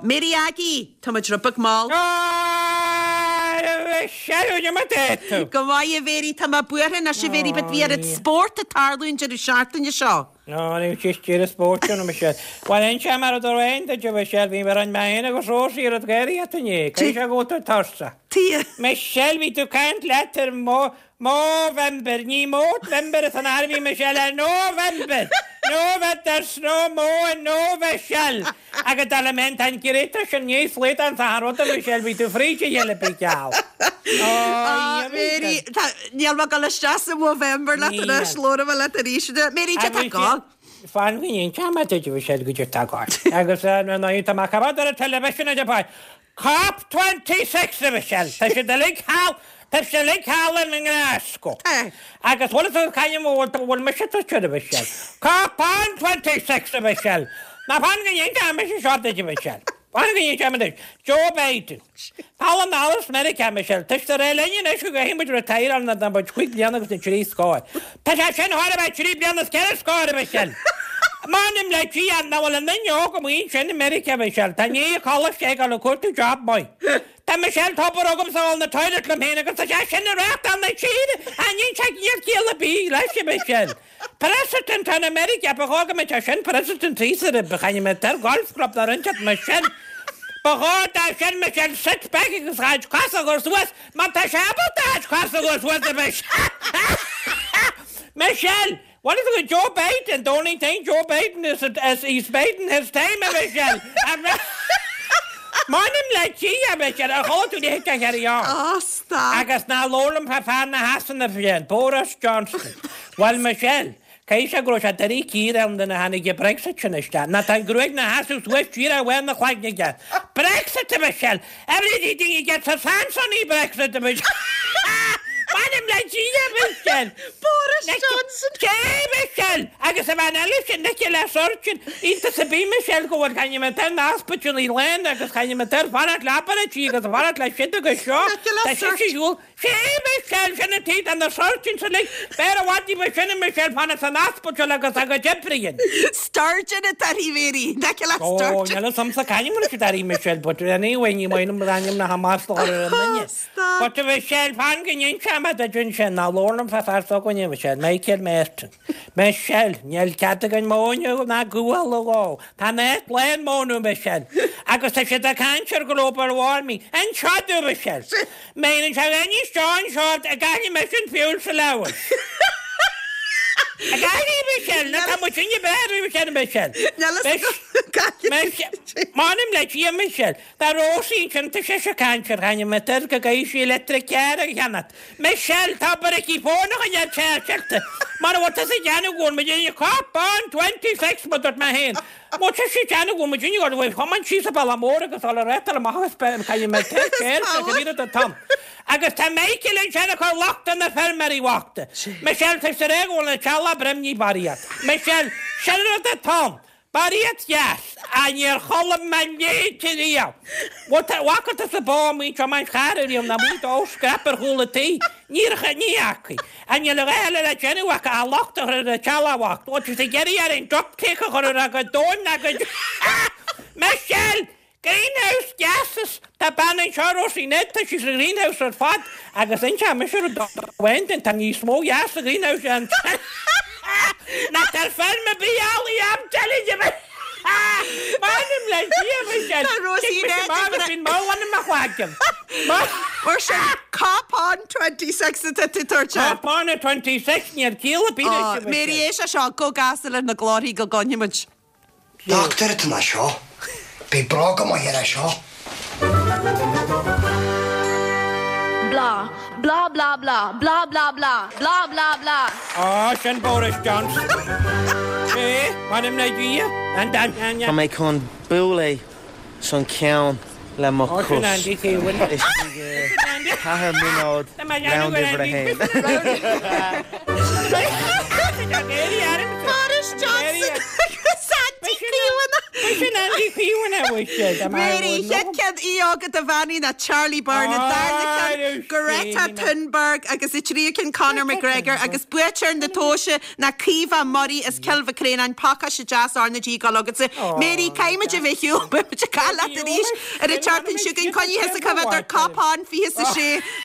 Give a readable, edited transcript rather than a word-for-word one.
Mary Aggie, Thomas Rupach Mall. Shadow, you might have. Go on, you very Tama Buren, as you very, but we are at sport at Tarloon, Jerry Sharton, you saw. No, I'm just a sport, Michelle. Well, in Chamar, the rain that you shall be on my end, I was so here at Gary at the neck. I shall go to Torsa. Michelle, we can't let her November, ni November, it's an army, Michelle, November. No, but there's no more, no, Michelle. I got element and curator, and yes, later, and Sarota, Michelle, be too free to yell a big cow. Oh, Mary, you're not going to stress in November, let the rest load of a letter. Mary, just go. Fan we in Chamata, you shall get your tag on. I go, sir, no, you to make about the television at the point. Cop 26, Michelle. Touch the link how. Touch the link how in Glasgow. I guess what is the kind of one mission to Michelle? Cop on 26, Michelle. Now, finding you can't miss a shot at you, Michelle. Finding you can't Joe Biden. Paul Alice, Medica, Michelle. Touch the rail and you should go him with retire on the number quickly under the tree score. Touch I shan't heard about tree beyond the scale score, Michelle. Man him like she and now and then you come in in America, Michelle. Then you call a shake on a court to job boy. Then Michelle Topper comes on the toilet campaign and says, I shouldn't wrap on the cheat and you check your kill the bee, like you, Michelle. President in America, but Hogamich, President Caesar, behind him at their golf club, the ranch at Michelle. But I said, Michelle sits back in his right castle goes west, Matashabatage castle goes west, Michelle. What is it with Joe Biden? The only thing Joe Biden is as he's baiting his time, Michelle. Morning, like you, Michelle. I hold to the hit and carry on. Oh, stop. I guess now Lolan Pafana Hassan of Boris Johnson. Well, Michelle, Kaisha grows at the Riki and then I get Brexit finished. Not a great Hassus West Jira when the quite again. Brexit, Michelle. Everything you get for Sansoni Brexit, Michelle. Madam, like you, Michelle. Boris Johnson. Jay, Michelle. I guess I'm an election, Nicola Surgeon. Into the B, Michelle, go on, can you maintain the hospital in land? I guess can you maintain Farad Lapara, she goes, Farad like shit to go show. Jay, Michelle, shouldn't teeth and the surgeon, so like, better what you Michelle, Michelle, Farad an hospital, like a Saga Jeffrey. Sturgeon at Tari Mary. Nicola Sturgeon. Oh, you know, some Sakani Military, Michelle, but anyway, you might not run him the Hamas or a minute. But to Michelle, Fangin, you the Junchen, now Lorna Fafarso, Michelle, Michael Meston. Michelle, Niel Catagan Monio, not Google, Tanet, Land Mono, Michelle. I could say the cancer global warming, and shot to Michelle. Meaning, have any strong shot, a guy mission fuel allowance. A guy, Michelle, not how much in your bed, Michelle. Morning, like you, Michelle. The Rosie can to Cheshire cancer, and you matter, Gaishi electric care, cannot. Michelle, Tabariki, phone on your chair, shelter. Mother, what does it, Janu, go with your cop on 26, but at my hand. What is she, Janu, go with you, away? How much she's about a more, because all the rest of the Mahas, can you make care, can the Tom? I guess to make it in Jennifer locked in the Fermary walked. Michelle takes the egg on a chala brimney barriet. Michelle, shell at the Tom. Barriet, yes. And you're holland man, ye to the What walk at the bomb, each of my carrier, and we all scrapper hole of tea. Near Niaki. And you'll let Jenny walk, I locked her at the chala walked. What is the Gary and drop kicker or a good dawn? Michelle! Greenhouse gases, the banning Charles in it, she's a greenhouse at fat. I guess I'm sure went and you small gas the greenhouse and not that film be Ali, I'm telling you. Madam, like you, Michelle. Rosie, been more one in my wagon. Or shall cop on 26 at the church? Cop on a 26 near Kiel, Peter. Mary Aisha Shaw, go gasel in the glory, go gonimage. Doctor to my show. Be broke on my head, I show. Blah, blah, blah, blah, blah, blah, blah, blah, blah, blah. Oh, St. Boris Johnson. Hey, Madam Nigeria, and Dan. Come I con bully, son count, le mo cus. Oh, Nandy, see, when it's Tahar Minod, round over the hand. Boris Johnson. Santi, Sin Andy Fiúna bhuiiste. Mary, headcad í agad a bhaní na Charlie Byrne a darna Greta Thunberg agus i trícin Conor McGregor agus buitir na tóise na Kiva Murray is Kelva Crane an pacha se jazz arna G galagad Mary caiime de bheithiú, but a cala a ríis ar a chartin siúgin coní hesa cyfad ar capán fi hesa sé